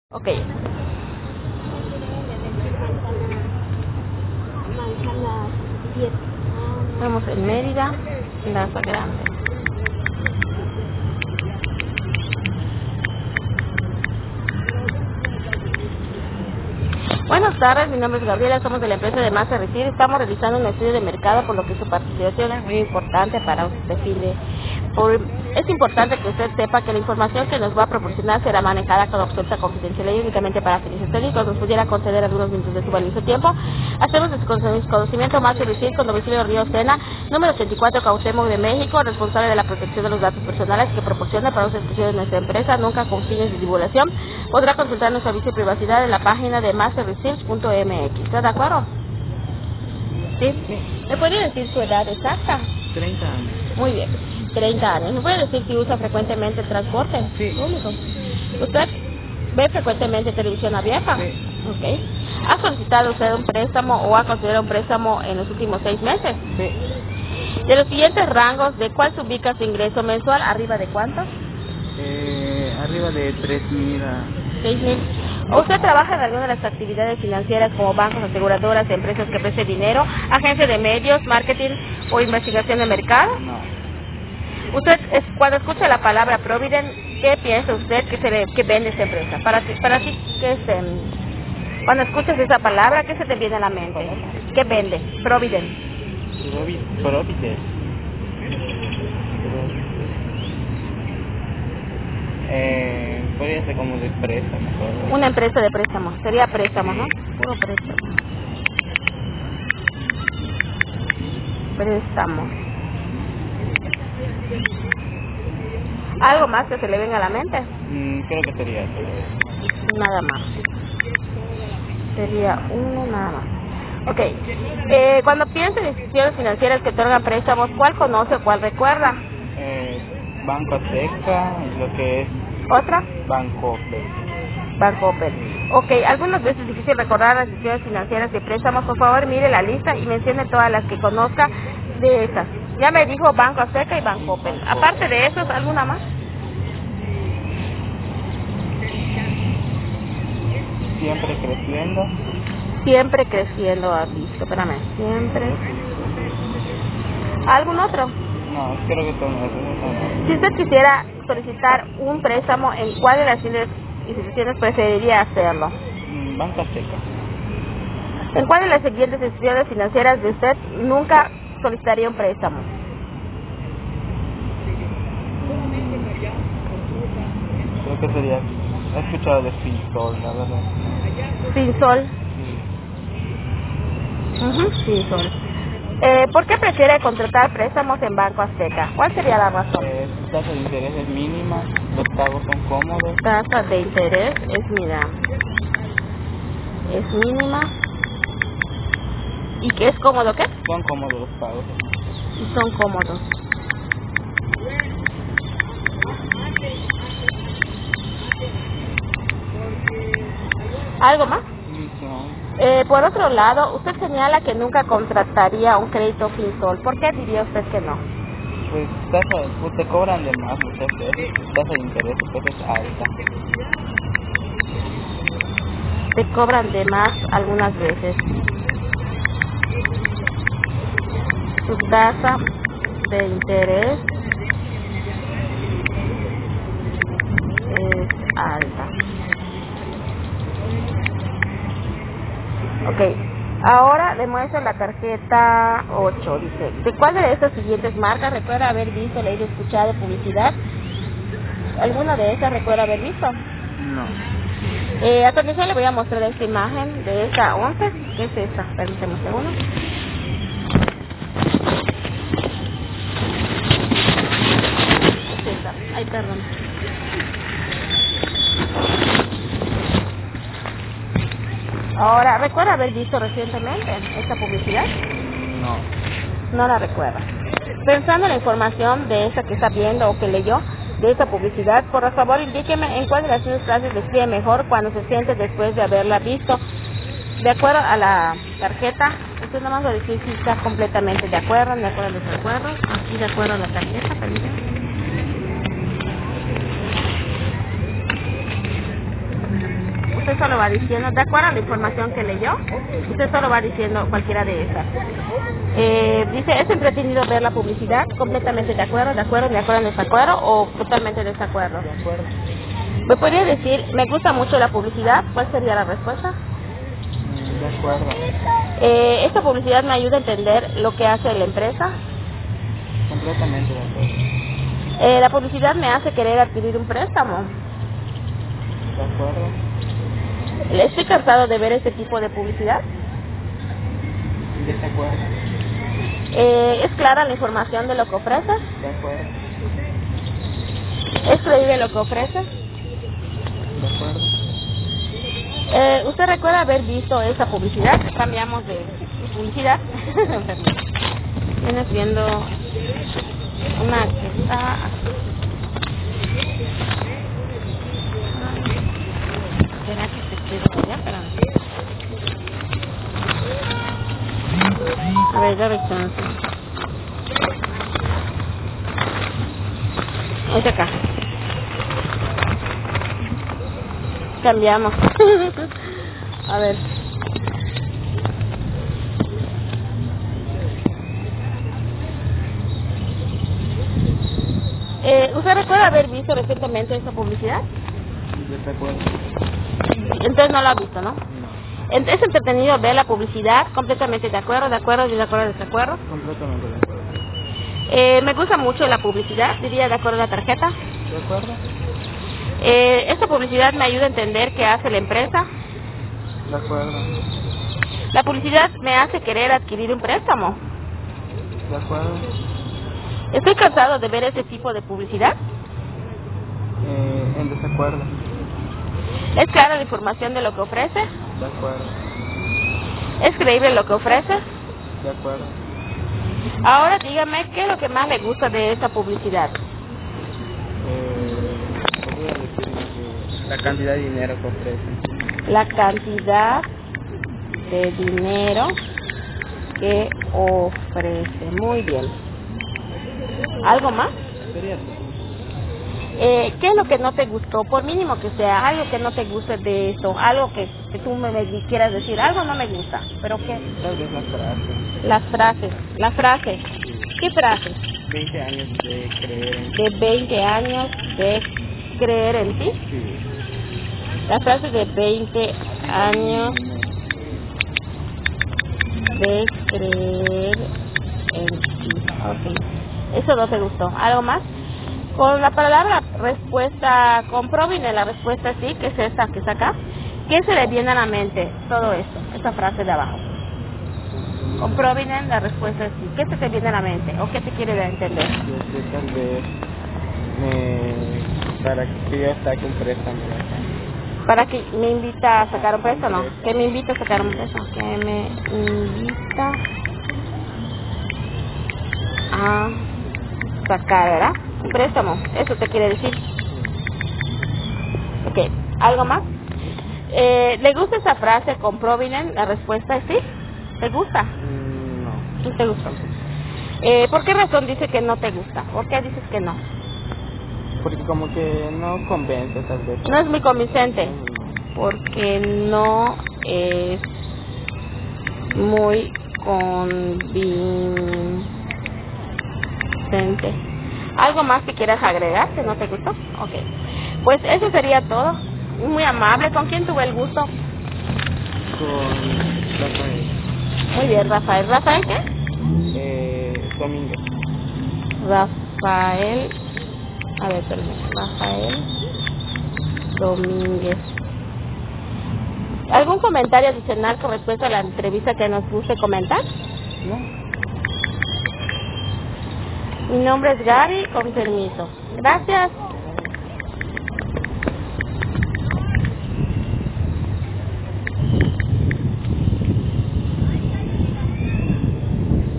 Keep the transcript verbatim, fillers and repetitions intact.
Ok. Estamos en Mérida, Plaza Grande. Buenas tardes, mi nombre es Gabriela, somos de la empresa de Masa Recir. Estamos realizando un estudio de mercado, por lo que su participación es muy importante para un perfil de... Por, es importante que usted sepa que la información que nos va a proporcionar será manejada con absoluta confidencialidad y únicamente para fines técnicos. Nos pudiera conceder algunos minutos de su valioso tiempo. Hacemos desconocimiento Masa Recir con domicilio Río Sena, número ochenta y cuatro, Cuauhtémoc de México, responsable de la protección de los datos personales que proporciona para uso exclusivo de nuestra empresa, nunca con fines de divulgación. Podrá consultar nuestro servicio de privacidad en la página de Masa Recir punto m x. ¿Está de acuerdo? ¿Sí? Sí. ¿Me puede decir su edad exacta? treinta años. Muy bien, treinta años. ¿Me puede decir si usa frecuentemente el transporte Sí. público? ¿Usted ve frecuentemente televisión abierta? Sí. Ok. ¿Ha solicitado usted un préstamo o ha considerado un préstamo en los últimos seis meses? Sí. De los siguientes rangos, ¿de cuál se ubica su ingreso mensual? ¿Arriba de cuánto? Eh, arriba de tres mil a... seis mil. ¿Usted trabaja en alguna de las actividades financieras como bancos, aseguradoras, empresas que prestan dinero, agencias de medios, marketing o investigación de mercado? No. Usted, es, cuando escucha la palabra Provident, ¿qué piensa usted que se le, que vende esta empresa? Para ti, para ti ¿qué es, em, cuando escuchas esa palabra, ¿qué se te viene a la mente? ¿Qué vende? Provident. Provi- Provident. Eh, podría ser como de préstamo. ¿no? Una empresa de préstamo. Sería préstamo, ¿no? Puro préstamo. Préstamo. ¿Algo más que se le venga a la mente? Mm, creo que sería eso. Nada más. Sería uno nada más. Ok. Eh, cuando piensa en instituciones financieras que otorgan préstamos, ¿cuál conoce o cuál recuerda? Eh, Banco Azteca y lo que es ¿Otra? Banco Banco Open. Ok, algunas veces es difícil recordar las instituciones financieras de préstamos. Por favor, mire la lista y mencione todas las que conozca de esas. Ya me dijo Banco Azteca y Banco Open. Aparte de esos, ¿alguna más? Siempre creciendo. Siempre creciendo, ha visto. Espérame, siempre. ¿Algún otro? No, creo que son esos. Si usted quisiera solicitar un préstamo, ¿en cuál de las instituciones preferiría hacerlo? Mm, Banco Azteca. ¿En cuál de las siguientes instituciones financieras de usted nunca solicitaría un préstamo? Creo que sería... He escuchado de Finsol, la verdad. Finsol. Sí. Uh-huh. Finsol. Eh, ¿Por qué prefiere contratar préstamos en Banco Azteca? ¿Cuál sería la razón? Eh, su tasa de interés es mínima, los pagos son cómodos. Tasa de interés es mínima. Es mínima. ¿Y qué es cómodo qué? Son cómodos los pagos. Y son cómodos. ¿Algo más? No. Eh, por otro lado, usted señala que nunca contrataría un crédito Finsol. ¿Por qué diría usted que no? Pues tasa, pues te cobran de más muchas veces, su tasa de interés pues es alta. Te cobran de más algunas veces. Su tasa de interés es alta. Ok, ahora le muestro la tarjeta ocho. Dice, ¿de cuál de estas siguientes marcas recuerda haber visto, leído, escuchado publicidad? ¿Alguna de esas recuerda haber visto? No. Eh, a continuación le voy a mostrar esta imagen de esta once. ¿Qué es esta? Permítame un segundo. ¿Qué es esta? Ay, perdón. Ahora, ¿recuerda haber visto recientemente esta publicidad? No. No la recuerda. Pensando en la información de esa que está viendo o que leyó de esa publicidad, por favor indíqueme en cuál de las tres frases describe mejor cuando se siente después de haberla visto. De acuerdo a la tarjeta, usted nada más va a decir si está completamente de acuerdo, de acuerdo a los acuerdos, aquí de acuerdo a la tarjeta, permítame. usted solo va diciendo, de acuerdo a la información que leyó, usted solo va diciendo cualquiera de esas. Eh, dice, es entretenido ver la publicidad, completamente de acuerdo, de acuerdo, de acuerdo, en desacuerdo o totalmente desacuerdo. De acuerdo. ¿Me podría decir, me gusta mucho la publicidad? ¿Cuál sería la respuesta? De acuerdo. Eh, esta publicidad me ayuda a entender lo que hace la empresa. Completamente de acuerdo. Eh, la publicidad me hace querer adquirir un préstamo. De acuerdo. Estoy cansado de ver este tipo de publicidad. De acuerdo. Eh, ¿Es clara la información de lo que ofrece? De acuerdo. ¿Es creíble lo que ofrece? De acuerdo. Eh, ¿Usted recuerda haber visto esa publicidad? Cambiamos de publicidad. Vienes viendo una que está... ¿Será que se quedó allá? Espérame. A ver, dame chance. Es acá. Cambiamos. A ver. Eh, ¿Usted recuerda haber visto recientemente esa publicidad? De acuerdo. Entonces no la ha visto, ¿no? No. Es entretenido ver la publicidad, completamente de acuerdo, de acuerdo, de acuerdo, de acuerdo. Completamente de acuerdo. Eh, me gusta mucho la publicidad, diría de acuerdo a la tarjeta. De acuerdo. Eh, esta publicidad me ayuda a entender qué hace la empresa. De acuerdo. La publicidad me hace querer adquirir un préstamo. De acuerdo. Estoy cansado de ver ese tipo de publicidad. Eh, en desacuerdo. ¿Es clara la información de lo que ofrece? De acuerdo. ¿Es creíble lo que ofrece? De acuerdo. Ahora dígame, ¿qué es lo que más le gusta de esta publicidad? Eh, podría decir que la cantidad de dinero que ofrecen. La cantidad de dinero que ofrece. Muy bien. ¿Algo más? Sería así. Eh, ¿Qué es lo que no te gustó? Por mínimo que sea, algo que no te guste de esto, algo que, que tú me, me quieras decir, algo no me gusta, pero ¿qué? Tal vez las frases. Las frases, las frases. ¿Qué frases? veinte años de creer en De veinte años de creer en ti. sí. Las frases de veinte años de creer en ti. Ok. Eso no te gustó. ¿Algo más? Con la palabra respuesta, con Provinen la respuesta sí, que es esta que está acá. ¿Qué se le viene a la mente? Todo esto, esta frase de abajo. Con Provinen la respuesta es sí. ¿Qué se te viene a la mente? ¿O qué te quiere dar a entender? Que tal vez me, para que yo saque un préstamo. Para que me invita a sacar un préstamo. Que me invita a sacar un préstamo. Que me invita a sacar, ¿verdad? Un préstamo. Eso te quiere decir. Ok. ¿Algo más? Eh, ¿Le gusta esa frase con Provinen? La respuesta es sí. ¿Te gusta? Mm, no. No te gusta. Eh, ¿Por qué razón dice que no te gusta? ¿Por qué dices que no? Porque como que no convence tal vez. No es muy convincente. Porque no es muy convincente. ¿Algo más que quieras agregar que no te gustó? Ok. Pues eso sería todo. Muy amable. ¿Con quién tuve el gusto? Con Rafael. Muy bien, Rafael. ¿Rafael qué? Eh, Domínguez. Rafael. A ver, perdón. Rafael Domínguez. ¿Algún comentario adicional con respecto a la entrevista que nos guste comentar? No. Mi nombre es Gary, con permiso. Gracias.